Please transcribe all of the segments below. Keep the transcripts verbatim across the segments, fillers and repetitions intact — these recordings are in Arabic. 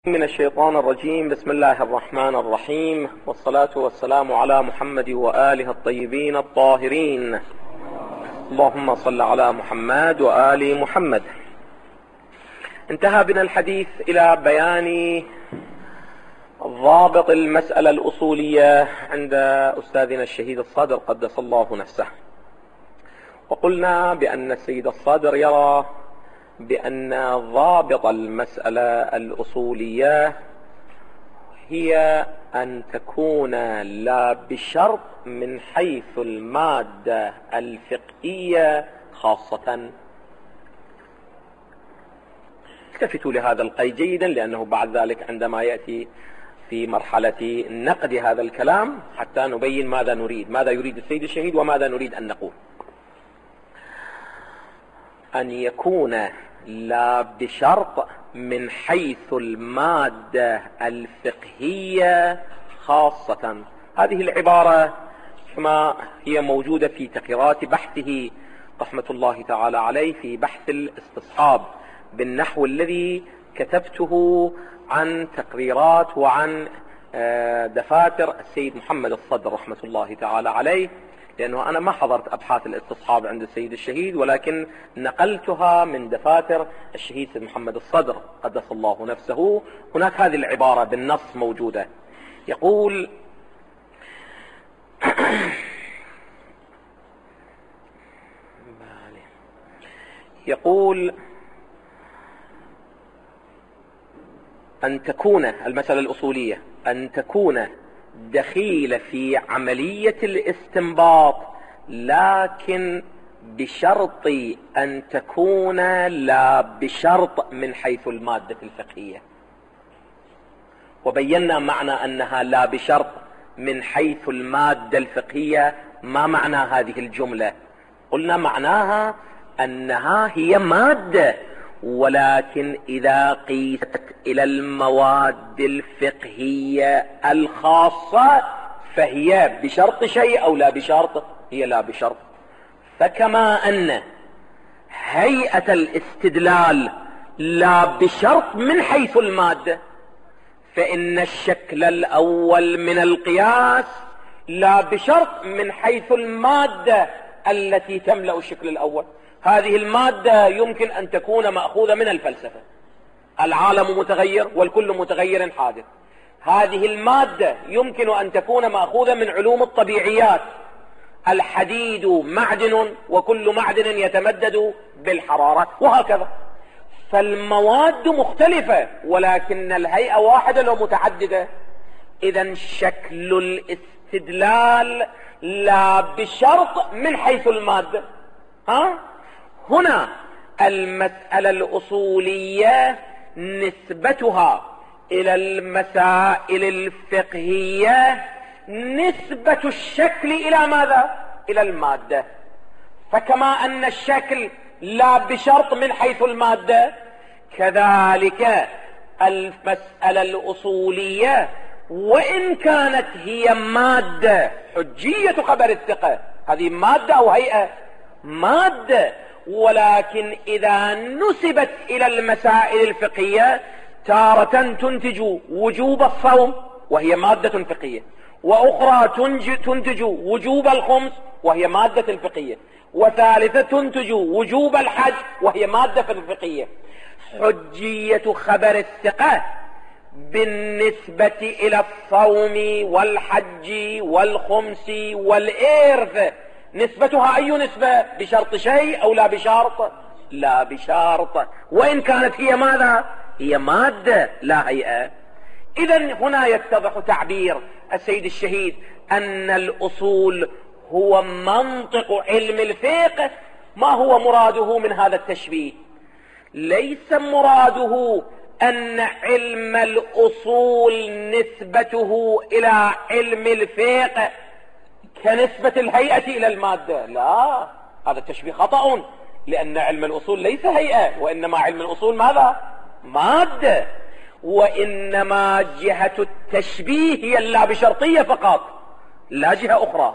من الشيطان الرجيم. بسم الله الرحمن الرحيم، والصلاة والسلام على محمد وآله الطيبين الطاهرين. اللهم صل على محمد وآل محمد. انتهى بنا الحديث إلى بيان ضابط المسألة الأصولية عند أستاذنا الشهيد الصادر قدس الله نفسه، وقلنا بأن السيد الصادر يرى بأن ضابط المسألة الأصولية هي أن تكون لا بشرط من حيث المادة الفقهية خاصة. التفتوا لهذا القيد جيدا، لأنه بعد ذلك عندما يأتي في مرحلة نقد هذا الكلام حتى نبين ماذا نريد، ماذا يريد السيد الشهيد وماذا نريد أن نقول. أن يكون لا بشرط من حيث المادة الفقهية خاصة، هذه العبارة كما هي موجودة في تقريرات بحثه رحمة الله تعالى عليه في بحث الاستصحاب بالنحو الذي كتبته عن تقريرات وعن دفاتر السيد محمد الصدر رحمة الله تعالى عليه، لأنه أنا ما حضرت أبحاث الاستصحاب عند السيد الشهيد، ولكن نقلتها من دفاتر الشهيد سيد محمد الصدر قدس الله نفسه. هناك هذه العبارة بالنص موجودة، يقول يقول أن تكون المسألة الأصولية أن تكون دخيل في عملية الاستنباط، لكن بشرط أن تكون لا بشرط من حيث المادة الفقهية. وبينا معنى أنها لا بشرط من حيث المادة الفقهية. ما معنى هذه الجملة؟ قلنا معناها أنها هي مادة، ولكن إذا قيست إلى المواد الفقهية الخاصة فهي بشرط شيء أو لا بشرط؟ هي لا بشرط. فكما أن هيئة الاستدلال لا بشرط من حيث المادة، فإن الشكل الأول من القياس لا بشرط من حيث المادة التي تملأ الشكل الأول. هذه المادة يمكن أن تكون مأخوذة من الفلسفة، العالم متغير والكل متغير حادث. هذه المادة يمكن أن تكون مأخوذة من علوم الطبيعيات، الحديد معدن وكل معدن يتمدد بالحرارة، وهكذا. فالمواد مختلفة ولكن الهيئة واحدة ومتعددة. إذن شكل الاستدلال لا بشرط من حيث المادة. ها؟ هنا المسألة الأصولية نسبتها إلى المسائل الفقهية نسبة الشكل إلى ماذا؟ إلى المادة. فكما أن الشكل لا بشرط من حيث المادة، كذلك المسألة الأصولية وإن كانت هي مادة، حجية خبر الثقة هذه مادة أو هيئة؟ مادة، ولكن إذا نسبت إلى المسائل الفقهية تارة تنتج وجوب الصوم وهي مادة فقهية، وأخرى تنتج وجوب الخمس وهي مادة فقهية، وثالثة تنتج وجوب الحج وهي مادة فقهية. حجية خبر الثقة بالنسبة إلى الصوم والحج والخمس والإرث نسبتها أي نسبة؟ بشرط شيء أو لا بشرط؟ لا بشرط، وإن كانت هي ماذا؟ هي مادة لا هيئة. إذن هنا يتضح تعبير السيد الشهيد أن الأصول هو منطق علم الفقه. ما هو مراده من هذا التشبيه؟ ليس مراده أن علم الأصول نسبته إلى علم الفقه كنسبة الهيئة إلى المادة، لا، هذا التشبيه خطأ، لأن علم الأصول ليس هيئة، وإنما علم الأصول ماذا؟ مادة، وإنما جهة التشبيه هي اللا بشرطية فقط، لا جهة أخرى.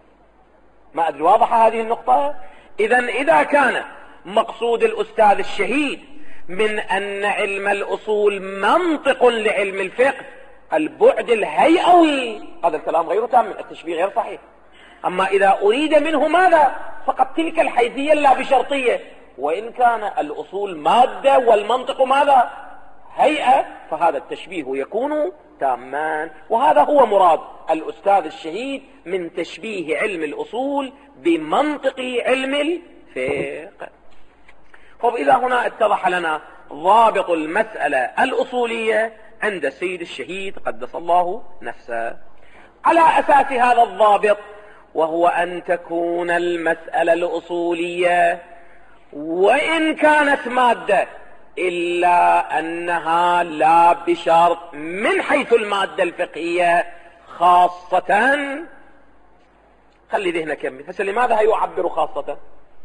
ما أدري واضحة هذه النقطة؟ إذن إذا كان مقصود الأستاذ الشهيد من أن علم الأصول منطق لعلم الفقه البعد الهيئوي، هذا الكلام غير تام، التشبيه غير صحيح. أما إذا أريد منه ماذا؟ فقط تلك الحيثية لا بشرطية، وإن كان الأصول مادة والمنطق ماذا؟ هيئة، فهذا التشبيه يكون تاما. وهذا هو مراد الأستاذ الشهيد من تشبيه علم الأصول بمنطق علم الفقه. طب إذا هنا اتضح لنا ضابط المسألة الأصولية عند السيد الشهيد قدس الله نفسه، على أساس هذا الضابط، وهو أن تكون المسألة الأصولية وإن كانت مادة إلا أنها لا بشرط من حيث المادة الفقهية خاصة. خلي ذهنك يمي، هسه لماذا يعبر خاصة؟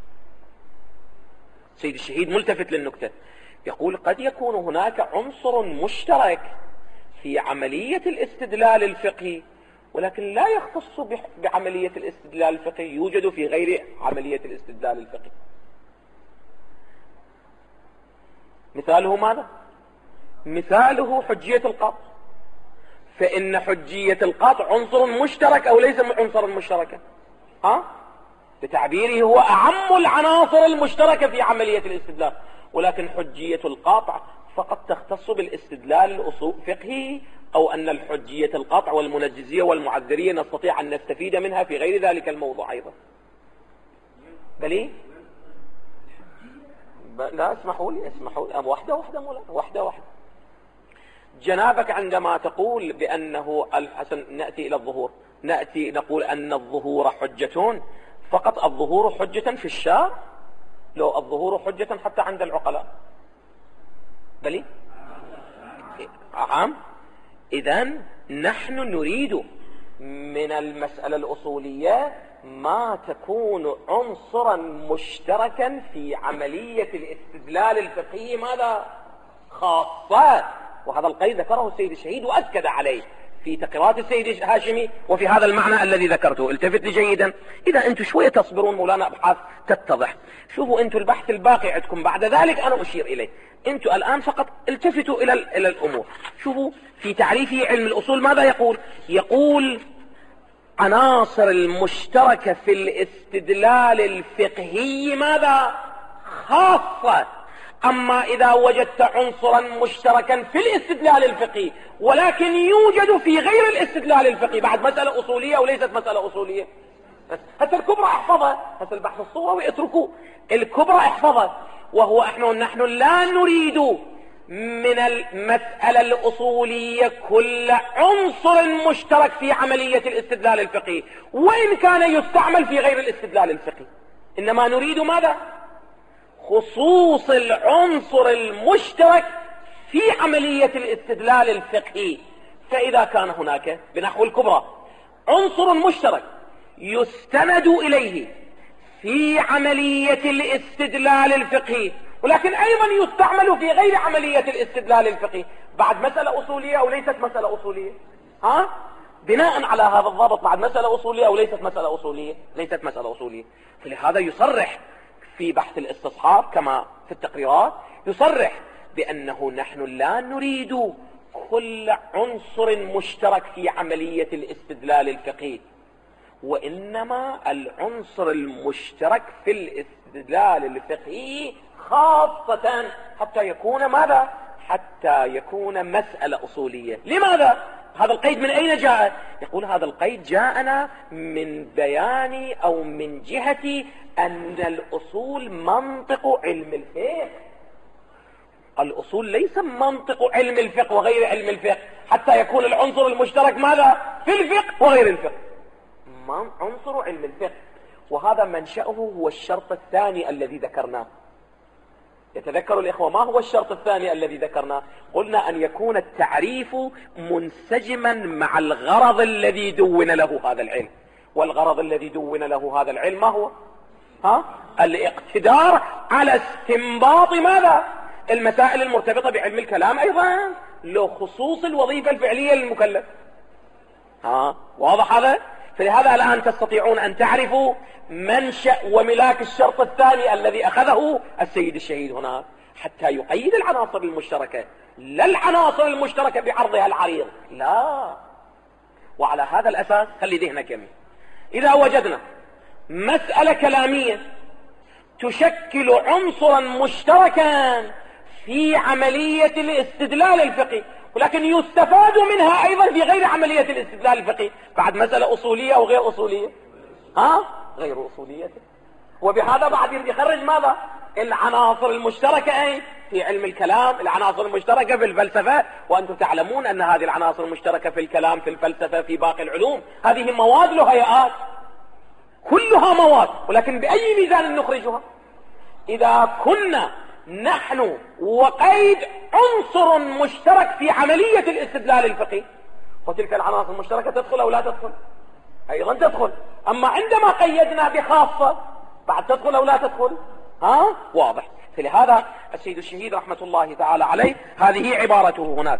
سيد الشهيد ملتفت للنكتة، يقول قد يكون هناك عنصر مشترك في عملية الاستدلال الفقهي، ولكن لا يختص بعملية الاستدلال الفقهي، يوجد في غير عملية الاستدلال الفقهي. مثاله ماذا؟ مثاله حجية القطع، فإن حجية القطع عنصر مشترك أو ليس عنصرا مشتركا؟ ها؟ بتعبيره هو أعم العناصر المشتركة في عملية الاستدلال، ولكن حجية القطع فقط تختص بالاستدلال الفقهي، أو أن الحجية القطع والمنجزية والمعذرية نستطيع أن نستفيد منها في غير ذلك الموضوع أيضا. بلي؟ لا اسمحوا لي اسمحوا لي واحدة واحدة مولا واحدة واحدة. جنابك عندما تقول بأنه الحسن، نأتي إلى الظهور، نأتي نقول أن الظهور حجة، فقط الظهور حجة في الشارع؟ لو الظهور حجة حتى عند العقلاء. بلي؟ عام. إذن نحن نريد من المسألة الأصولية ما تكون عنصرا مشتركا في عملية الاستدلال الفقهي ماذا؟ خاصة. وهذا القيد ذكره السيد الشهيد وأكد عليه في تقريرات السيد الهاشمي، وفي هذا المعنى الذي ذكرته. التفت لي جيدا، إذا أنتم شوية تصبرون مولانا أبحاث تتضح. شوفوا أنتم البحث الباقي عندكم، بعد ذلك أنا أشير إليه. أنتم الآن فقط التفتوا إلى إلى الأمور. شوفوا في تعريفه علم الأصول ماذا يقول؟ يقول عناصر المشتركة في الاستدلال الفقهي ماذا؟ خاصة. أما إذا وجدت عنصرا مشتركا في الاستدلال الفقهي ولكن يوجد في غير الاستدلال الفقهي، بعد مسألة أصولية وليست مسألة أصولية. حتى الكبرى احفظها، حتى البحث الصورة اتركوا الكبرى احفظها. وهو احنا نحن لا نريد من المسألة الأصولية كل عنصر مشترك في عملية الاستدلال الفقهي وإن كان يستعمل في غير الاستدلال الفقهي، إنما نريد ماذا؟ خصوص العنصر المشترك في عملية الاستدلال الفقهي. فإذا كان هناك بنحو الكبرى عنصر مشترك يستند إليه في عملية الاستدلال الفقهي ولكن أيضا يستعمل في غير عملية الاستدلال الفقهي، بعد مسألة أصولية أو ليست مسألة أصولية؟ ها؟ بناء على هذا الضابط، بعد مسألة أصولية أو ليست مسألة أصولية؟ ليست مسألة أصولية. فلهذا يصرح في بحث الاستصحاب كما في التقريرات، يصرح بأنه نحن لا نريد كل عنصر مشترك في عملية الاستدلال الفقهي، وإنما العنصر المشترك في الاستدلال الفقهي خاصة حتى يكون ماذا؟ حتى يكون مسألة أصولية. لماذا؟ هذا القيد من أين جاء؟ يقول هذا القيد جاءنا من بيان أو من جهة أن الأصول منطق علم الفقه. الأصول ليس منطق علم الفقه وغير علم الفقه حتى يكون العنصر المشترك ماذا؟ في الفقه وغير الفقه، عنصر علم الفقه. وهذا منشأه هو الشرط الثاني الذي ذكرناه. يتذكر الإخوة ما هو الشرط الثاني الذي ذكرناه؟ قلنا أن يكون التعريف منسجما مع الغرض الذي دون له هذا العلم. والغرض الذي دون له هذا العلم ما هو؟ ها؟ الاقتدار على استنباط ماذا؟ المسائل المرتبطة بعلم الكلام أيضا، له خصوص الوظيفة الفعلية للمكلف. ها؟ واضح هذا؟ فلهذا الآن تستطيعون أن تعرفوا منشأ وملاك الشرط الثاني الذي أخذه السيد الشهيد هنا. حتى يقيد العناصر المشتركة، لا العناصر المشتركة بعرضها العريض، لا. وعلى هذا الأساس خلي ذهنك يمين، إذا وجدنا مسألة كلامية تشكل عنصرا مشتركا في عملية الاستدلال الفقهي، ولكن يستفاد منها أيضا في غير عملية الاستدلال الفقهي، بعد مسألة أصولية أو غير أصولية، ها غير أصولية، وبهذا بعد يخرج ماذا؟ العناصر المشتركة أي في علم الكلام، العناصر المشتركة في الفلسفة، وأنتم تعلمون أن هذه العناصر المشتركة في الكلام، في الفلسفة، في باقي العلوم، هذه مواد لهيئات، كلها مواد، ولكن بأي ميزان نخرجها؟ إذا كنا نحن وقيد عنصر مشترك في عملية الاستدلال الفقهي، وتلك العناصر المشتركة تدخل أو لا تدخل؟ أيضا تدخل. أما عندما قيدنا بخاصة بعد تدخل أو لا تدخل؟ ها واضح. فلهذا السيد الشهيد رحمة الله تعالى عليه هذه عبارته هناك،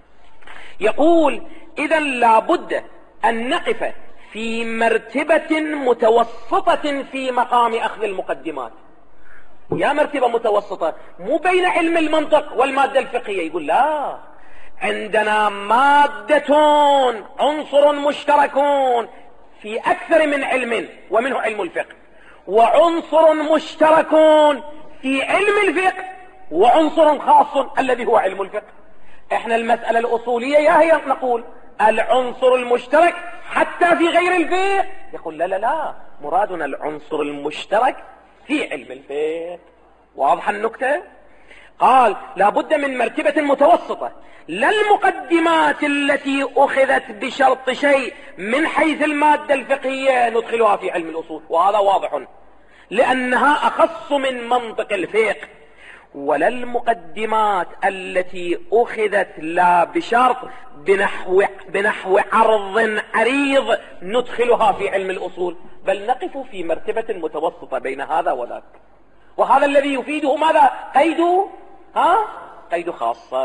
يقول: إذا لابد أن نقف في مرتبة متوسطة في مقام أخذ المقدمات. يا مرتبة متوسطة مو بين علم المنطق والمادة الفقهية، يقول لا، عندنا مادة عنصر مشترك في أكثر من علم ومنه علم الفقه، وعنصر مشترك في علم الفقه، وعنصر خاص الذي هو علم الفقه. احنا المسألة الأصولية يا هي نقول العنصر المشترك حتى في غير الفقه، يقول لا لا لا، مرادنا العنصر المشترك في علم الفقه. واضح النكتة؟ قال: لابد من مرتبة متوسطة، لا المقدمات التي أخذت بشرط شيء من حيث المادة الفقهية ندخلها في علم الأصول، وهذا واضح لأنها أخص من منطق الفقه، ولا المقدمات التي أخذت لا بشرط بنحو, بنحو عرض عريض ندخلها في علم الأصول، بل نقف في مرتبة متوسطة بين هذا وذاك. وهذا الذي يفيده ماذا؟ قيد ها قيد خاصة.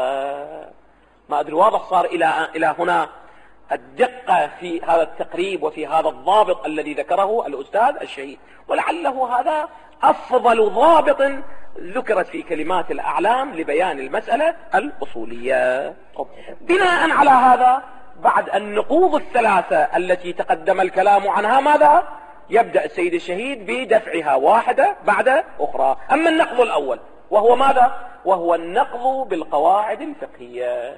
ما أدري واضح صار إلى إلى هنا الدقة في هذا التقريب وفي هذا الضابط الذي ذكره الأستاذ الشهيد، ولعله هذا أفضل ضابط ذكرت في كلمات الأعلام لبيان المسألة الأصولية. بناء على هذا، بعد النقوض الثلاثة التي تقدم الكلام عنها، ماذا يبدأ السيد الشهيد؟ بدفعها واحدة بعد أخرى. أما النقض الأول وهو ماذا؟ وهو النقض بالقواعد الفقهية.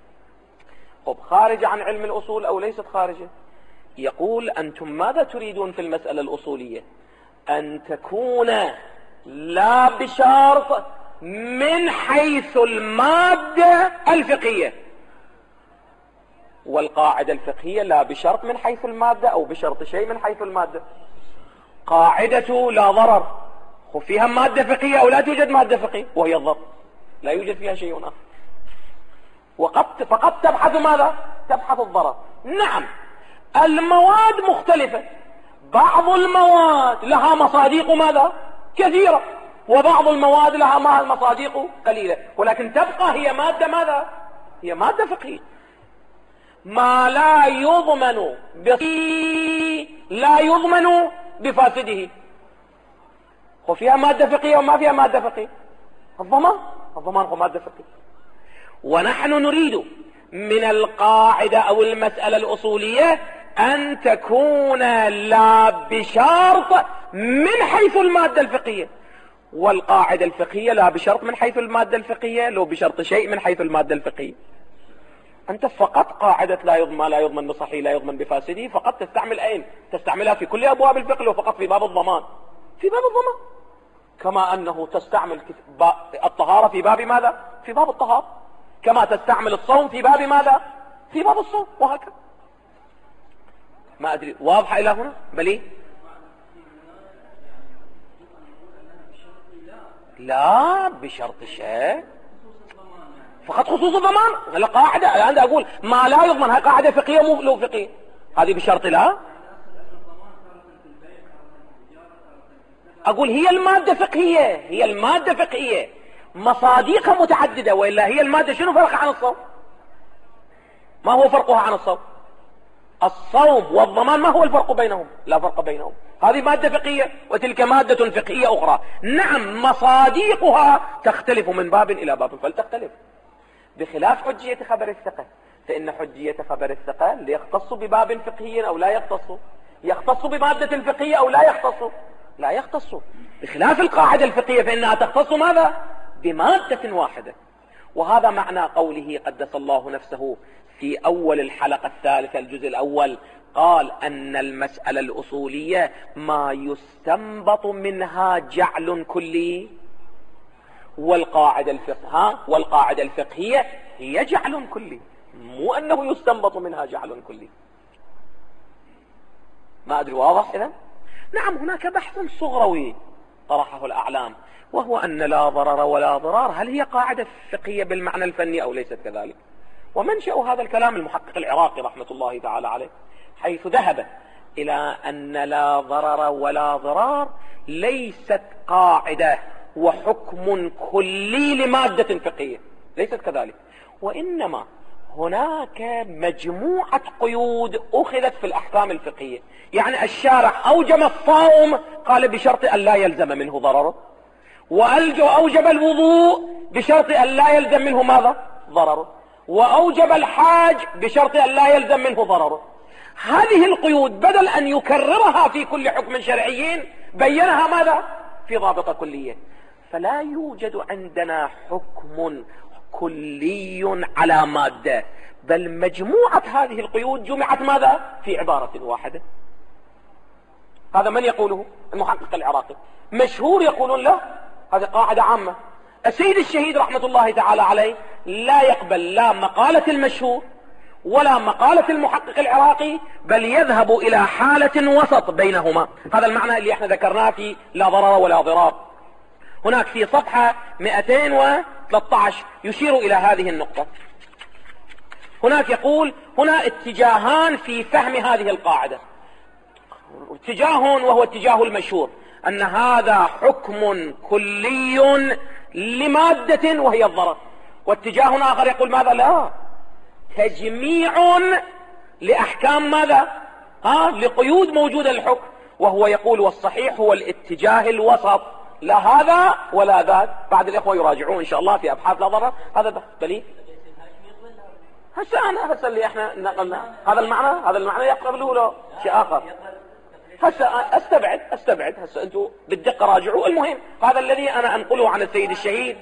طب خارجة عن علم الأصول أو ليست خارجة؟ يقول: أنتم ماذا تريدون في المسألة الأصولية؟ أن تكون لا بشرط من حيث المادة الفقهية، والقاعدة الفقهية لا بشرط من حيث المادة أو بشرط شيء من حيث المادة. قاعدة لا ضرر، وفيها مادة فقهية أو لا توجد مادة فقهية، وهي الضرر، لا يوجد فيها شيء آخر، وقد فقد تبحث ماذا؟ تبحث الضرر. نعم، المواد مختلفة، بعض المواد لها مصادق ماذا؟ كثيرة، وبعض المواد لها مصادق قليلة، ولكن تبقى هي مادة ماذا؟ هي مادة فقهية. ما لا يضمن بصحيحه لا يضمن بفاسده. وفيها مادة فقهية وما فيها مادة فقهية. الضمان الضمان هو مادة فقهية. ونحن نريد من القاعدة أو المسألة الأصولية أن تكون لا بشرط من حيث المادة الفقهية، والقاعدة الفقهية لا بشرط من حيث المادة الفقهية، لو بشرط شيء من حيث المادة الفقهية. أنت فقط قاعدة لا يضمن لا يضمن بصحيح لا يضمن بفاسده فقط تستعمل أين؟ تستعملها في كل أبواب الفقه، لو فقط في باب الضمان، في باب الضمان، كما أنه تستعمل الطهارة في باب ماذا؟ في باب الطهارة، كما تستعمل الصوم في باب ماذا؟ في باب الصوم، وهكذا. ما أدري واضحة إلى هنا؟ بلي لا بشرط شيء، فقط خصوص الضمان. هلا قاعدة أنا أقول ما لا يضمن، هاي قاعدة فقهية مو لو فقهية، هذه بشرط لا. أقول هي المادة فقهية، هي المادة فقهية مصادقها متعددة، وإلا هي المادة شنو فرقها عن الصوم؟ ما هو فرقها عن الصوم؟ الصوم والضمان ما هو الفرق بينهم؟ لا فرق بينهم. هذه مادة فقهية وتلك مادة فقهية أخرى. نعم مصاديقها تختلف من باب إلى باب فلتختلف، بخلاف حجية خبر الثقة، فإن حجية خبر الثقة يختص بباب فقهي أو لا يختص، يختص بمادة فقهية أو لا يختص، لا يختص، بخلاف القاعدة الفقهية فإنها تختص ماذا؟ بمادة واحدة. وهذا معنى قوله قدس الله نفسه في أول الحلقة الثالثة الجزء الأول، قال أن المسألة الأصولية ما يستنبط منها جعل كلي، والقاعدة الفقهية والقاعدة الفقهية هي جعل كلي، مو أنه يستنبط منها جعل كلي. ما أدري واضح إذن؟ نعم هناك بحث صغروي طرحه الأعلام، وهو أن لا ضرر ولا ضرار هل هي قاعدة فقهية بالمعنى الفني أو ليست كذلك؟ ومنشأ هذا الكلام المحقق العراقي رحمة الله تعالى عليه، حيث ذهب إلى أن لا ضرر ولا ضرار ليست قاعدة وحكم كلي لمادة فقهية، ليست كذلك، وإنما هناك مجموعة قيود أخذت في الأحكام الفقهية. يعني الشارع أوجب الصوم قال بشرط أن لا يلزم منه ضرره، وأوجب الوضوء بشرط أن لا يلزم منه ماذا؟ ضرره، وأوجب الحاج بشرط أن لا يلزم منه ضرره. هذه القيود بدل أن يكررها في كل حكم شرعي بينها ماذا؟ في ضابطة كلية. فلا يوجد عندنا حكم كلي على مادة، بل مجموعة هذه القيود جمعت ماذا؟ في عبارة واحدة. هذا من يقوله؟ المحقق العراقي. مشهور يقولون له هذه قاعدة عامة. السيد الشهيد رحمة الله تعالى عليه لا يقبل لا مقالة المشهور ولا مقالة المحقق العراقي، بل يذهب إلى حالة وسط بينهما. هذا المعنى اللي احنا ذكرناه في لا ضرر ولا ضرار. هناك في صفحة مئتين وثلاثة عشر يشير إلى هذه النقطة. هناك يقول هنا اتجاهان في فهم هذه القاعدة، اتجاه وهو اتجاه المشهور أن هذا حكم كلي لمادة وهي الضرر، واتجاه آخر يقول ماذا؟ لا، تجميع لأحكام ماذا؟ ها لقيود موجودة الحكم، وهو يقول والصحيح هو الاتجاه الوسط، لا هذا ولا ذاك. بعد الإخوة يراجعون إن شاء الله في أبحاث لا ضرر هذا بحث دليل. هسه أنا هسه اللي احنا نقلنا هذا المعنى، هذا المعنى يقبله له شيء آخر. هسه استبعد استبعد هسه انتم بالدقة راجعوا. المهم هذا الذي أنا أنقله عن السيد الشهيد.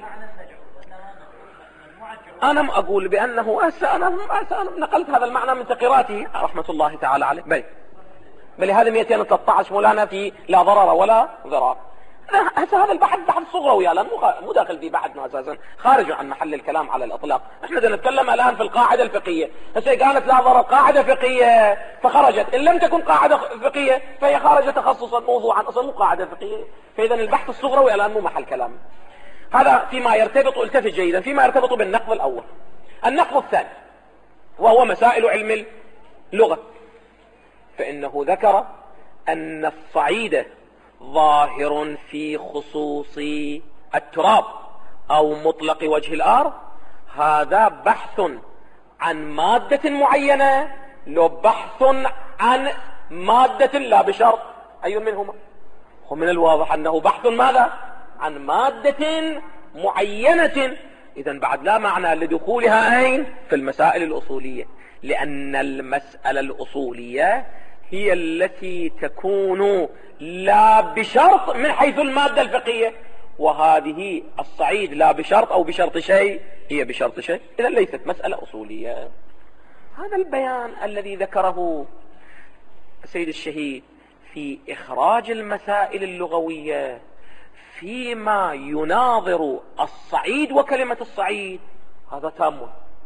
أنا ما أقول بأنه هسه أنا هسه أنا نقلت هذا المعنى من تقراته رحمة الله تعالى عليه. بل بل هذا مئتين وثلاثة عشر مولانا في لا ضرر ولا ضرار. هسه هذا البحث بحث صغروي الآن، مو داخل في بحثنا أساسا، خارج عن محل الكلام على الإطلاق. احنا بدنا نتكلم الآن في القاعدة الفقهية. هسه قالت لا ضرر قاعدة فقهية فخرجت، إن لم تكن قاعدة فقهية فهي خارجة تخصصا موضوعا أصلا مو قاعدة فقهية. فإذا البحث الصغروي الآن مو محل كلام. هذا فيما يرتبط، التفت جيدا، فيما يرتبط بالنقض الأول. النقض الثاني وهو مسائل علم اللغة، فإنه ذكر أن الصعيد ظاهر في خصوص التراب أو مطلق وجه الأرض. هذا بحث عن مادة معينة لو بحث عن مادة لا بشرط، أي منهما؟ ومن الواضح أنه بحث ماذا؟ عن مادة معينة. إذن بعد لا معنى لدخولها أين؟ في المسائل الأصولية، لأن المسألة الأصولية هي التي تكون لا بشرط من حيث المادة الفقهية، وهذه الصعيد لا بشرط أو بشرط شيء هي بشرط شيء، إذن ليست مسألة أصولية. هذا البيان الذي ذكره السيد الشهيد في إخراج المسائل اللغوية فيما يناظر الصعيد وكلمة الصعيد هذا تام.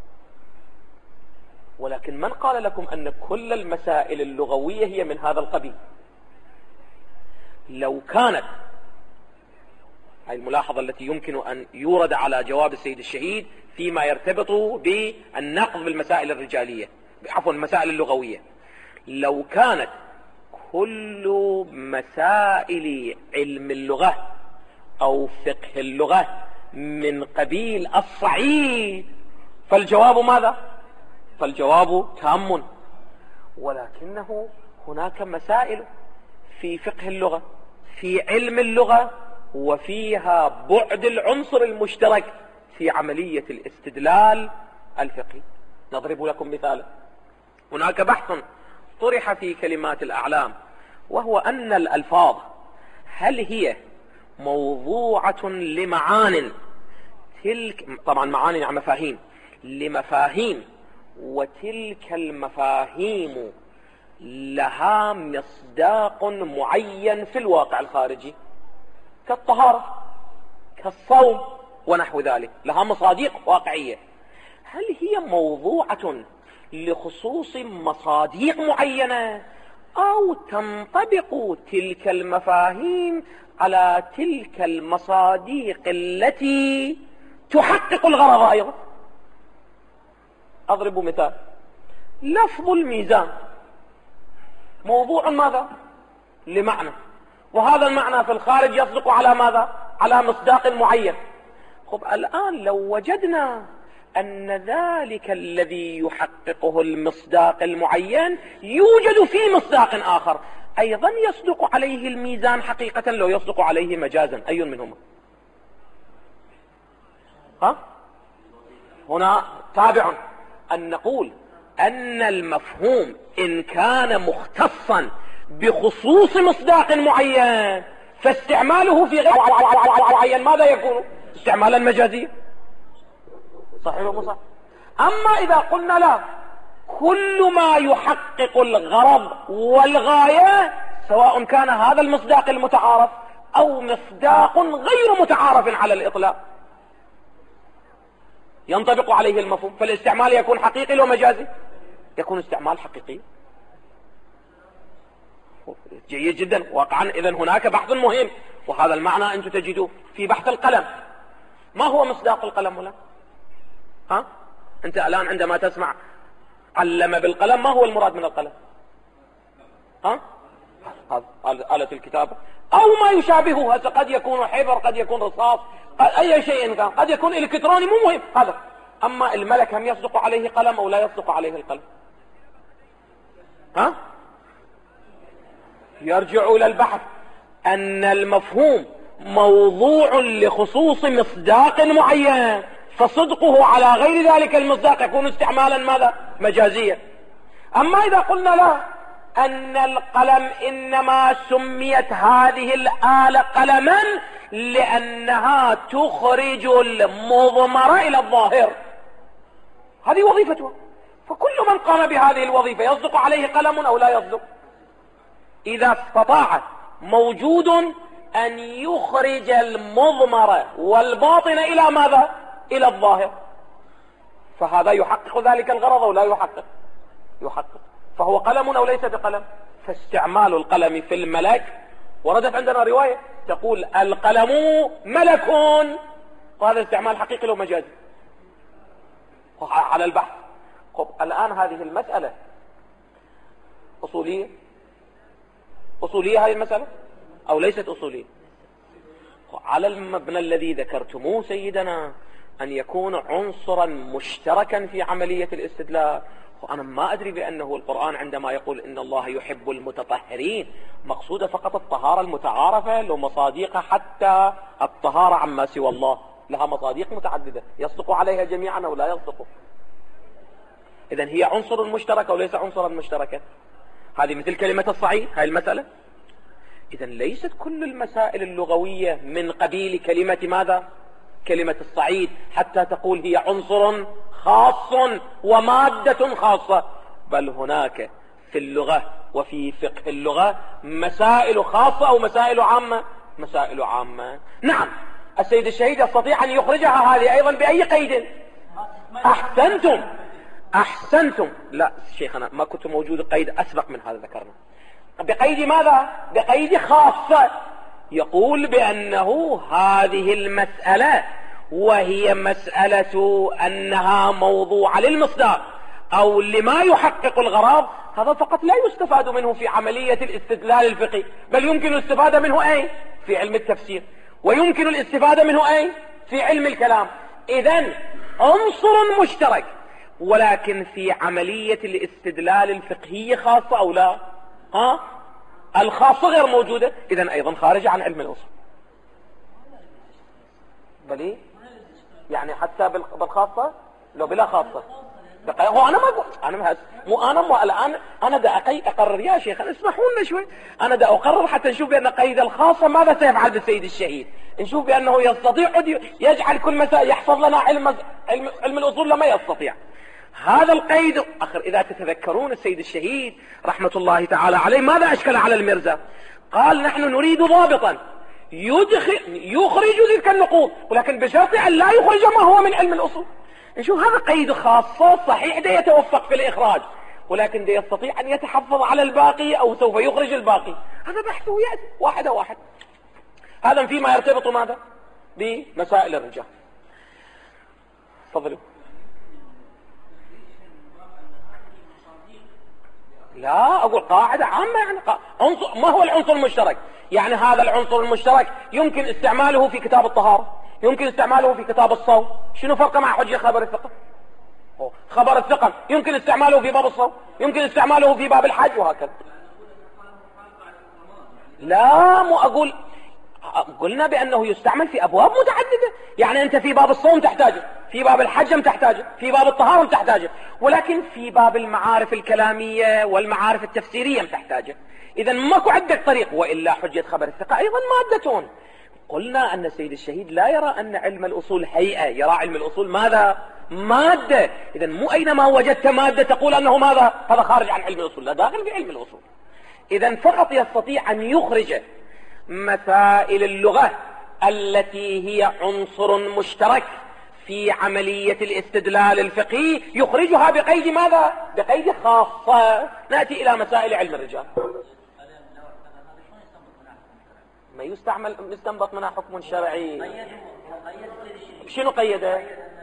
ولكن من قال لكم أن كل المسائل اللغوية هي من هذا القبيل؟ لو كانت هذه الملاحظة التي يمكن أن يورد على جواب السيد الشهيد فيما يرتبط بالنقض بالمسائل الرجالية، عفوا المسائل اللغوية، لو كانت كل مسائل علم اللغة أو فقه اللغة من قبيل الصعيد فالجواب ماذا؟ فالجواب تام. ولكنه هناك مسائل في فقه اللغة، في علم اللغة، وفيها بعد العنصر المشترك في عملية الاستدلال الفقهي. نضرب لكم مثالا. هناك بحث طرح في كلمات الأعلام، وهو أن الألفاظ هل هي موضوعة لمعان، تلك طبعا معان يعني مفاهيم، لمفاهيم، وتلك المفاهيم لها مصداق معين في الواقع الخارجي، كالطهارة كالصوم ونحو ذلك، لها مصادق واقعية. هل هي موضوعة لخصوص مصادق معينة، أو تنطبق تلك المفاهيم على تلك المصادق التي تحقق الغرض أيضا؟ أضرب مثال. لفظ الميزان موضوع ماذا؟ لمعنى، وهذا المعنى في الخارج يصدق على ماذا؟ على مصداق معين. خب الآن لو وجدنا أن ذلك الذي يحققه المصداق المعين يوجد في مصداق آخر أيضا يصدق عليه الميزان حقيقة، لو يصدق عليه مجازا، أي منهما؟ ها؟ هنا تابع أن نقول أن المفهوم إن كان مختصا بخصوص مصداق معين فاستعماله في غير معين ماذا يكون؟ استعمالا مجازيا. صحيح ولا صح؟ أما إذا قلنا لا، كل ما يحقق الغرض والغاية سواء كان هذا المصداق المتعارف أو مصداق غير متعارف على الإطلاق ينطبق عليه المفهوم، فالاستعمال يكون حقيقي لو مجازي؟ يكون استعمال حقيقي. جيد جدا. واقعا إذن هناك بحث مهم، وهذا المعنى أنتم تجدوه في بحث القلم. ما هو مصداق القلم ولا؟ ها؟ أنت الآن عندما تسمع علم بالقلم، ما هو المراد من القلم؟ ها؟ آلة الكتابة أو ما يشابهه. هذا قد يكون حبر، قد يكون رصاص، أي شيء كان، قد يكون إلكتروني، مو مهم هذا. أما الملك هم يصدق عليه قلم أو لا يصدق عليه القلم؟ ها؟ يرجع إلى البحث أن المفهوم موضوع لخصوص مصداق معين، فصدقه على غير ذلك المصداق يكون استعمالا ماذا؟ مجازيا. أما إذا قلنا لا، أن القلم إنما سميت هذه الآلة قلما لأنها تخرج المضمر إلى الظاهر، هذه وظيفتها، فكل من قام بهذه الوظيفة يصدق عليه قلم أو لا يصدق؟ إذا استطاع موجود أن يخرج المضمر والباطن إلى ماذا؟ إلى الظاهر، فهذا يحقق ذلك الغرض أو لا يحقق؟ يحقق. فهو قلم أو ليس بقلم؟ فاستعمال القلم في الملك، وردت عندنا رواية تقول القلم ملك، وهذا استعمال حقيقي لو مجازي على البحث. طب الآن هذه المسألة أصولية؟ أصولية هذه المسألة أو ليست أصولية؟ على المبنى الذي ذكرتموه سيدنا، أن يكون عنصرا مشتركا في عملية الاستدلال. وأنا ما أدري بأنه القرآن عندما يقول إن الله يحب المتطهرين مقصودة فقط الطهارة المتعارفة، لو مصاديق حتى الطهارة عما سوى الله لها مصاديق متعددة، يصدق عليها جميعا أو لا يصدق؟ إذن هي عنصر مشترك أو ليس عنصرا مشتركا؟ هذه مثل كلمة الصعيد، هاي المسألة. إذن ليست كل المسائل اللغوية من قبيل كلمة ماذا؟ كلمة الصعيد حتى تقول هي عنصر خاص ومادة خاصة، بل هناك في اللغة وفي فقه اللغة مسائل خاصة أو مسائل عامة؟ مسائل عامة. نعم، السيد الشهيد يستطيع أن يخرجها هذه أيضا بأي قيد؟ أحسنتم أحسنتم لا شيخنا، ما كنت موجود قيد أسبق من هذا ذكرنا. بقيد ماذا؟ بقيد خاصة، يقول بأنه هذه المسألة وهي مسألة أنها موضوع للمصداق أو لما يحقق الغرض، هذا فقط لا يستفاد منه في عملية الاستدلال الفقهي، بل يمكن الاستفادة منه أي في علم التفسير، ويمكن الاستفادة منه أي في علم الكلام. إذن عنصر مشترك، ولكن في عملية الاستدلال الفقهي خاصة أو لا؟ ها؟ الخاصة غير موجودة، إذن أيضا خارجة عن علم الأصول. بل يعني حتى بالخاصة لو بلا خاصة هو أنا ما أقول أنا ما مو أنا مو الآن أنا دا أقرر يا شيخ اسمحوا لنا شوي، أنا دا أقرر حتى نشوف بأن قيد الخاصة ماذا سيفعل بالسيد الشهيد، نشوف بأنه يستطيع يجعل كل مسائل يحفظ لنا علم علم, علم الأصول لما يستطيع هذا القيد. أخر إذا تتذكرون السيد الشهيد رحمة الله تعالى عليه ماذا أشكل على المرزا؟ قال نحن نريد ضابطا يدخل يخرج تلك النقوض ولكن بشرط أن لا يخرج ما هو من علم الأصول. نشوف هذا قيد خاصة صحيح ده يتوفق في الإخراج ولكن ده يستطيع أن يتحفظ على الباقي أو سوف يخرج الباقي، هذا بحثه يأتي واحد واحد. هذا فيما يرتبط ماذا بمسائل الرجال. تفضلوا. لا أقول قاعدة عامة يعني قا... عنصر... ما هو العنصر المشترك؟ يعني هذا العنصر المشترك يمكن استعماله في كتاب الطهارة، يمكن استعماله في كتاب الصوم. شنو فرقه مع حجة خبر الثقة؟ خبر الثقة يمكن استعماله في باب الصوم، يمكن استعماله في باب الحج وهكذا. لا مو أقول قلنا بأنه يستعمل في أبواب متعددة، يعني أنت في باب الصوم تحتاجه، في باب الحج تحتاجه، في باب الطهارة تحتاجه، ولكن في باب المعارف الكلامية والمعارف التفسيرية تحتاجه. إذا ماكو عندك طريق، وإلا حجة خبر الثقة أيضا مادتون. قلنا أن السيد الشهيد لا يرى أن علم الأصول هيئة، يرى علم الأصول ماذا؟ مادة. إذا مو أينما وجدت مادة تقول أنه ماذا؟ هذا خارج عن علم الأصول، لا داخل في علم الأصول. إذا فقط يستطيع أن يخرج مسائل اللغة التي هي عنصر مشترك في عملية الاستدلال الفقهي، يخرجها بقيد ماذا؟ بقيد خاصة. نأتي إلى مسائل علم الرجال. ما يستعمل يستنبط منها حكم شرعي. شنو قيده؟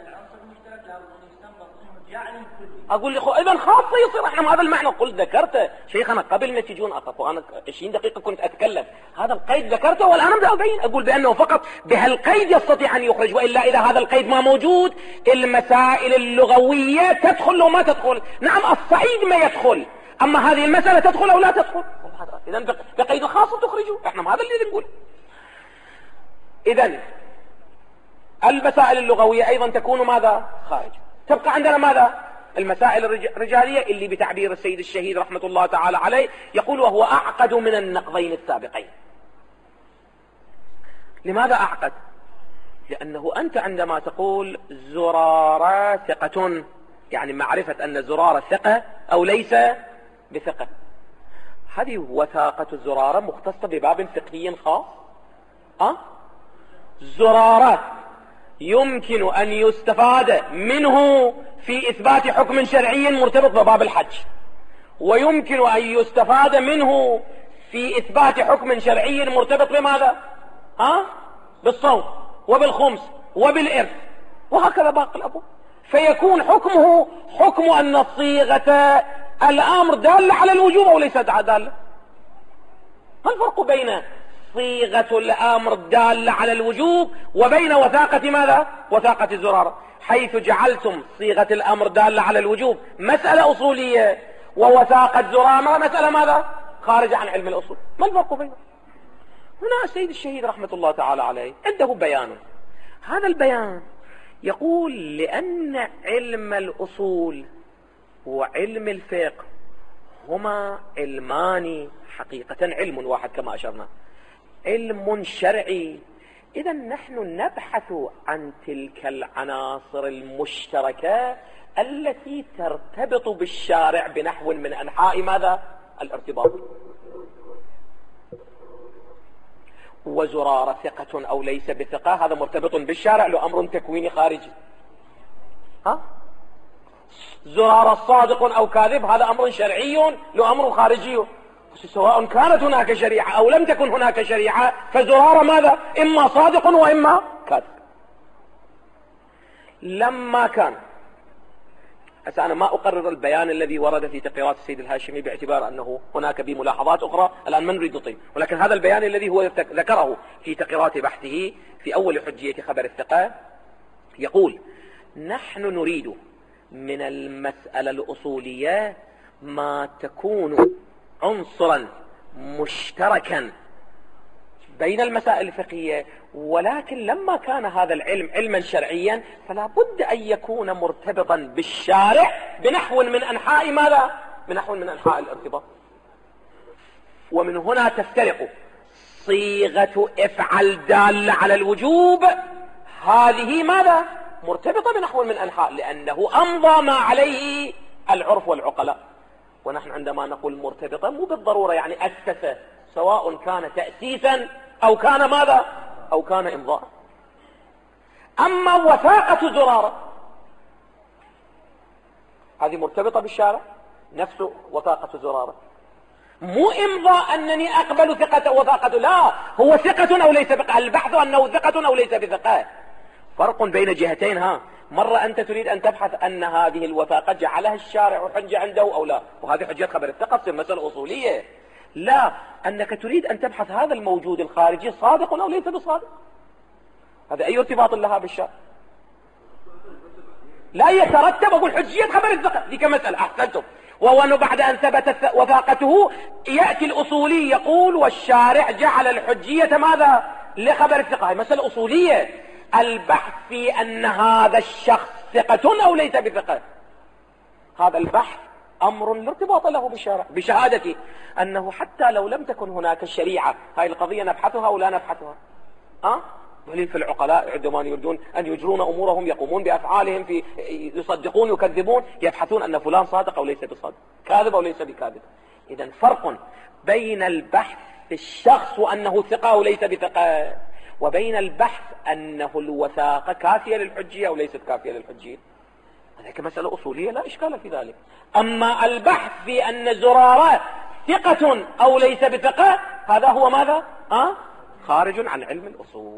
اقول لي اذا خاصه يصير احنا هذا المعنى. قلت ذكرته شيخنا قبل ما تجون اقف وانا عشرين دقيقه كنت اتكلم، هذا القيد ذكرته والان ابدا ابين اقول بانه فقط بهالقيد يستطيع ان يخرج، والا اذا هذا القيد ما موجود المسائل اللغويه تدخل وما تدخل. نعم الصعيد ما يدخل، اما هذه المساله تدخل او لا تدخل. اذا بقيد خاص تخرجه، احنا هذا اللي نقول. اذا المسائل اللغويه ايضا تكون ماذا؟ خارج. تبقى عندنا ماذا؟ المسائل الرجاليه اللي بتعبير السيد الشهيد رحمه الله تعالى عليه يقول وهو اعقد من النقضين السابقين. لماذا اعقد؟ لانه انت عندما تقول زرارة ثقة، يعني معرفة ان زرارة ثقة او ليس بثقة، هذه وثاقة الزرارة مختصة بباب فقهي خاص. أه؟ زرارة يمكن أن يستفاد منه في إثبات حكم شرعي مرتبط بباب الحج، ويمكن أن يستفاد منه في إثبات حكم شرعي مرتبط بماذا؟ أه؟ بالصوم وبالخمس وبالإرث وهكذا باقي الأبواب. فيكون حكمه حكم أن صيغة الأمر دالة على الوجوب أو ليست دالة. ما الفرق بين صيغة الأمر دالة على الوجوب وبين وثاقة ماذا؟ وثاقة الزرارة، حيث جعلتم صيغة الأمر دالة على الوجوب مسألة أصولية ووثاقة زرارة مسألة ماذا؟ خارجة عن علم الأصول. ما الفرق بينهم؟ هنا السيد الشهيد رحمة الله تعالى عليه عنده بيان. هذا البيان يقول لأن علم الأصول وعلم الفقه هما علمان حقيقة، علم واحد كما أشرنا، علم شرعي. إذا نحن نبحث عن تلك العناصر المشتركة التي ترتبط بالشارع بنحو من أنحاء ماذا؟ الارتباط. وزرارة ثقة أو ليس بثقة هذا مرتبط بالشارع، له أمر تكويني خارجي. ها؟ زرارة صادق أو كاذب هذا أمر شرعي له أمر خارجي. سواء كانت هناك شريعة أو لم تكن هناك شريعة فزرارة ماذا؟ إما صادق وإما كاذب. لما كان أنا ما أقرر البيان الذي ورد في تقريرات السيد الهاشمي باعتبار أنه هناك بملاحظات أخرى الآن ما نريد نطيل، ولكن هذا البيان الذي هو ذكره في تقريرات بحثه في أول حجية خبر الثقة يقول نحن نريد من المسألة الأصولية ما تكون عنصرا مشتركا بين المسائل الفقهية، ولكن لما كان هذا العلم علما شرعيا فلا بد أن يكون مرتبطا بالشارع بنحو من أنحاء ماذا؟ بنحو من أنحاء الارتباط. ومن هنا تفترق صيغة افعل دالة على الوجوب، هذه ماذا؟ مرتبطة بنحو من أنحاء، لأنه أمضى ما عليه العرف والعقلاء. ونحن عندما نقول مرتبطة مو بالضرورة يعني أسس، سواء كان تأسيسا أو كان ماذا؟ أو كان إمضاء. أما وثاقة زرارة هذه مرتبطة بالشارع، نفس وثاقة زرارة، مو إمضاء أنني أقبل ثقة وثاقة، لا، هو ثقة أو ليس بثقة، البحث أنه ثقة أو ليس بثقة. فرق بين جهتين. ها، مرة أنت تريد أن تبحث أن هذه الوثاقة جعلها الشارع حجة عنده أو لا، وهذه حجة خبر الثقة في مسألة أصولية. لا، أنك تريد أن تبحث هذا الموجود الخارجي صادق أو ليس بصادق. هذا أي ارتباط لها بالشارع؟ لا يترتب أقول حجية خبر الثقة، دي كمسألة. أحسنتم. وأنه بعد أن ثبتت وثاقته يأتي الأصولي يقول والشارع جعل الحجية ماذا؟ لخبر الثقة. هي مسألة أصولية. البحث في أن هذا الشخص ثقة أو ليس بثقة، هذا البحث أمر لا ارتباط له بالشارع، بشهادتي أنه حتى لو لم تكن هناك شريعة هاي القضية نبحثها أو لا نبحثها. أه؟ دليل في العقلاء عندما يريدون أن يجرون أمورهم يقومون بأفعالهم في يصدقون يكذبون، يبحثون أن فلان صادق أو ليس بصادق، كاذب أو ليس بكاذب. إذن فرق بين البحث في الشخص وأنه ثقة أو ليس بثقة، وبين البحث أنه الوثاقة كافية للحجية أو ليست كافية للحجية. هذه مسألة أصولية لا إشكال في ذلك. أما البحث في أن زرارة ثقة أو ليس بثقة هذا هو ماذا؟ أه؟ خارج عن علم الأصول.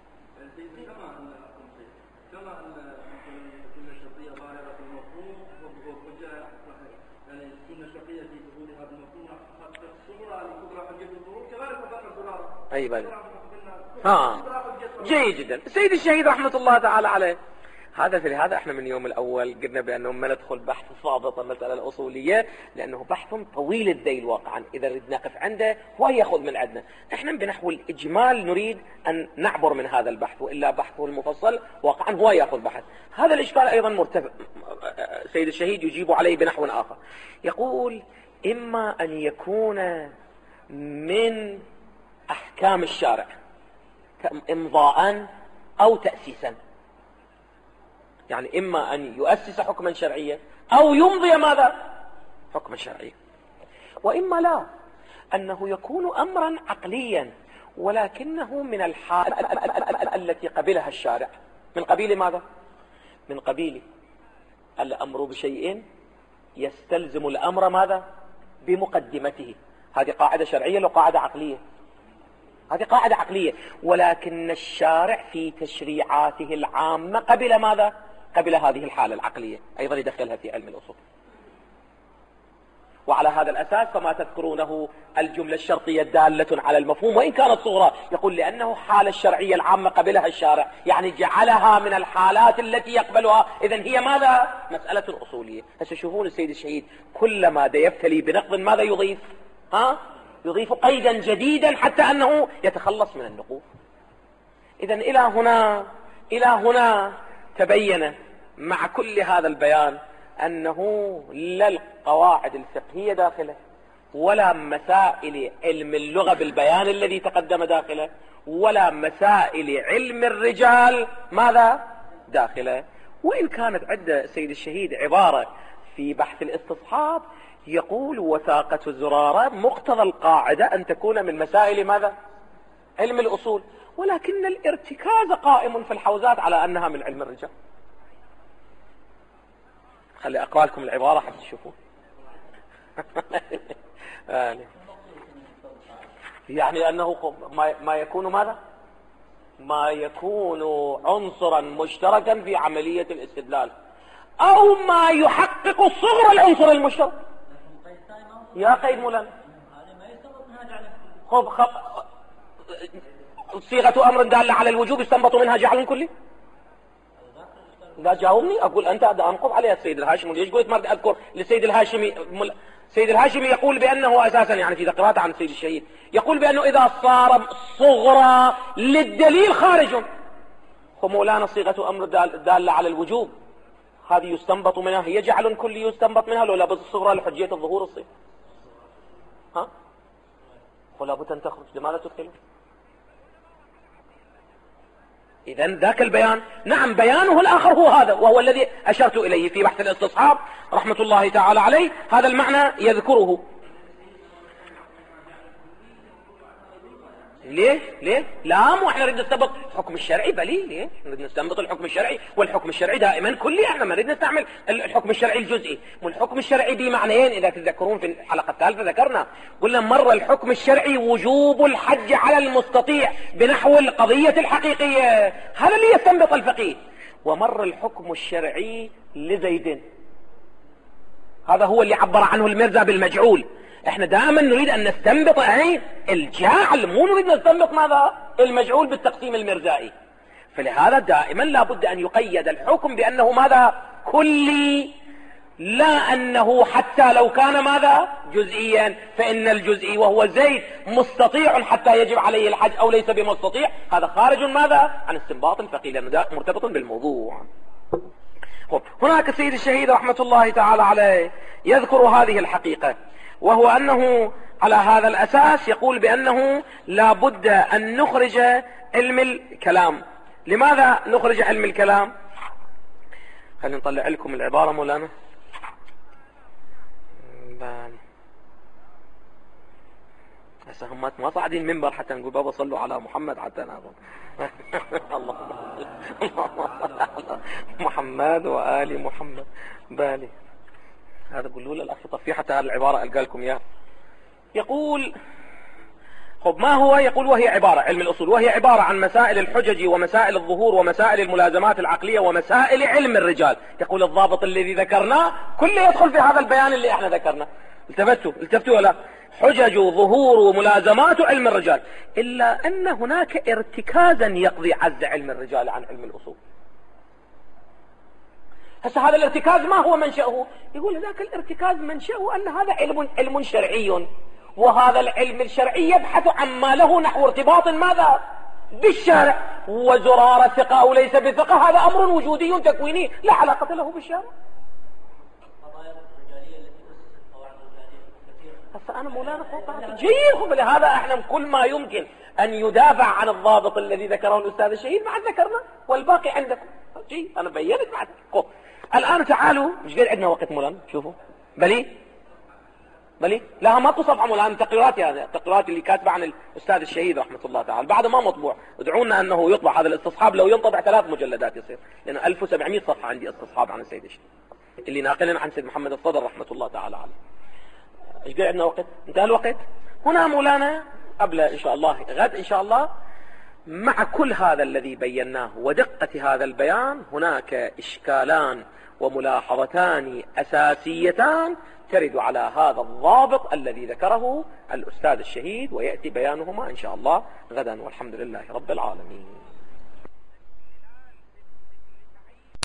أي بل ها جيد جدا. السيد الشهيد رحمة الله تعالى عليه هذا في هذا احنا من يوم الاول قلنا بانه ما ندخل بحث ضابط المساله الاصوليه، لانه بحث طويل الذيل واقعا، اذا نريد نقف عنده هو ياخذ من عندنا. احنا بنحو الاجمال نريد ان نعبر من هذا البحث، والا بحثه المفصل واقعا هو ياخذ بحث. هذا الاشكال ايضا مرتفع، سيد الشهيد يجيب عليه بنحو اخر، يقول اما ان يكون من احكام الشارع امضاء او تاسيسا، يعني إما أن يؤسس حكما شرعيا أو يمضي ماذا؟ حكما شرعيا. وإما لا، أنه يكون أمرا عقليا ولكنه من الحال التي قبلها الشارع. من قبيل ماذا؟ من قبيل الأمر بشيء يستلزم الأمر ماذا؟ بمقدمته. هذه قاعدة شرعية لو قاعدة عقلية، هذه قاعدة عقلية، ولكن الشارع في تشريعاته العامة قبل ماذا؟ قبل هذه الحالة العقلية، أيضا يدخلها في علم الأصول. وعلى هذا الأساس فما تذكرونه الجملة الشرطية الدالة على المفهوم وإن كانت صغرى، يقول لأنه حالة الشرعية العامة قبلها الشارع، يعني جعلها من الحالات التي يقبلها، إذن هي ماذا؟ مسألة أصولية. هسه شوفون السيد الشهيد كلما يبتلي بنقض ماذا يضيف؟ ها؟ يضيف قيدا جديدا حتى أنه يتخلص من النقوض. إذن إلى هنا إلى هنا تبين مع كل هذا البيان أنه لا القواعد الفقهية داخله ولا مسائل علم اللغة بالبيان الذي تقدم داخله ولا مسائل علم الرجال ماذا داخله. وإن كانت عند سيد الشهيد عبارة في بحث الاستصحاب يقول وثاقة زرارة مقتضى القاعدة أن تكون من مسائل ماذا؟ علم الأصول، ولكن الارتكاز قائم في الحوزات على أنها من علم الرجال. خلي أقرأ لكم العبارة حتى تشوفوا. يعني أنه ما يكون ماذا؟ ما يكون عنصرا مشتركا في عملية الاستدلال أو ما يحقق صغر العنصر المشترك. يا قيد مولانا خب خب صيغة أمر دالة على الوجوب يستنبط منها جعل كلي. لا جاوبني، أقول أنت أنقض عليها السيد الهاشمي. ليش قلت ما بدي أذكر للسيد الهاشمي مل... سيد الهاشمي يقول بأنه أساسا يعني في ذكرات عن سيد الشهيد يقول بأنه إذا صار صغرى للدليل خارج. ومولانا صيغة أمر دالة على الوجوب، هذه يستنبط منها، هي جعل كل يستنبط منها، لو لابد الصغرى لحجية الظهور الصيغ، ها ولا بد أن تخرج، لماذا تدخله؟ إذن ذاك البيان نعم بيانه الآخر هو هذا، وهو الذي أشرت إليه في بحث الاستصحاب رحمة الله تعالى عليه، هذا المعنى يذكره. ليه ليه لا مو احنا نريد نستنبط الحكم الشرعي، بلي ليه نريد نستنبط الحكم الشرعي، والحكم الشرعي دائما كلي، احنا ما نريد نستعمل الحكم الشرعي الجزئي. والحكم الشرعي بمعنيين اذا تتذكرون في الحلقه الثالثه ذكرنا، قلنا مره الحكم الشرعي وجوب الحج على المستطيع بنحو القضيه الحقيقيه، هذا اللي يستنبط الفقيه، ومر الحكم الشرعي لزيد، هذا هو اللي عبر عنه المرزا بالمجعول. احنا دائما نريد ان نستنبط اي الجاعل، مو نريد نستنبط ماذا المجعول بالتقسيم المرزائي. فلهذا دائما لابد ان يقيد الحكم بانه ماذا كلي، لا انه حتى لو كان ماذا جزئيا، فان الجزئي وهو زيد مستطيع حتى يجب عليه الحج او ليس بمستطيع، هذا خارج ماذا عن استنباط الفقيه لانه مرتبط بالموضوع. هناك السيد الشهيد رحمة الله تعالى عليه يذكر هذه الحقيقة، وهو أنه على هذا الأساس يقول بأنه لا بد أن نخرج علم الكلام. لماذا نخرج علم الكلام؟ خلينا نطلع لكم العبارة مولانا. هسه هم ما صاعدين منبر حتى نقول بابا صلوا على محمد حتى ناظر اللهم محمد وآل محمد بالي. هذا قولوا له الأخ طفيه حتى هذه العبارة ألقى لكم إياها. يقول خب ما هو؟ يقول وهي عبارة علم الأصول، وهي عبارة عن مسائل الحجج ومسائل الظهور ومسائل الملازمات العقلية ومسائل علم الرجال. يقول الضابط الذي ذكرناه كله يدخل في هذا البيان اللي احنا ذكرنا. التفتوا التفتوا ولا حجج وظهور وملازمات علم الرجال، إلا أن هناك ارتكازا يقضي عز علم الرجال عن علم الأصول. هسه هذا الارتكاز ما هو منشأه؟ يقول ذاك الارتكاز منشأه أن هذا علم علم شرعي، وهذا العلم الشرعي يبحث عما له نحو ارتباط ماذا بالشارع، وزرار ثقة أو ليس بثقة هذا أمر وجودي تكويني لا علاقة له بالشارع. هسه أنا مولانا فوق جيد، فلهذا احنا كل ما يمكن أن يدافع عن الضابط الذي ذكره الأستاذ الشهيد بعد ذكرنا، والباقي عندكم. جيد أنا بينت بعد. الآن تعالوا، مش قاعد عندنا وقت مولانا، شوفوا بلي بلي لا ما تصفحوا مولانا تقريراتي، هذه التقريرات اللي كاتبه عن الأستاذ الشهيد رحمة الله تعالى بعد ما مطبوع. ادعونا أنه يطبع هذا الاستصحاب، لو ينطبع ثلاث مجلدات يصير، لأن ألف وسبعمائة صفحة عندي استصحاب عن السيد الشهيد اللي ناقلنا عن سيد محمد الصدر رحمة الله تعالى عليه. ايش قاعد عندنا وقت؟ انتهى الوقت. هنا مولانا قبل ان شاء الله غد ان شاء الله مع كل هذا الذي بيناه ودقة هذا البيان هناك اشكالان وملاحظتان اساسيتان ترد على هذا الضابط الذي ذكره الاستاذ الشهيد، ويأتي بيانهما ان شاء الله غدا، والحمد لله رب العالمين.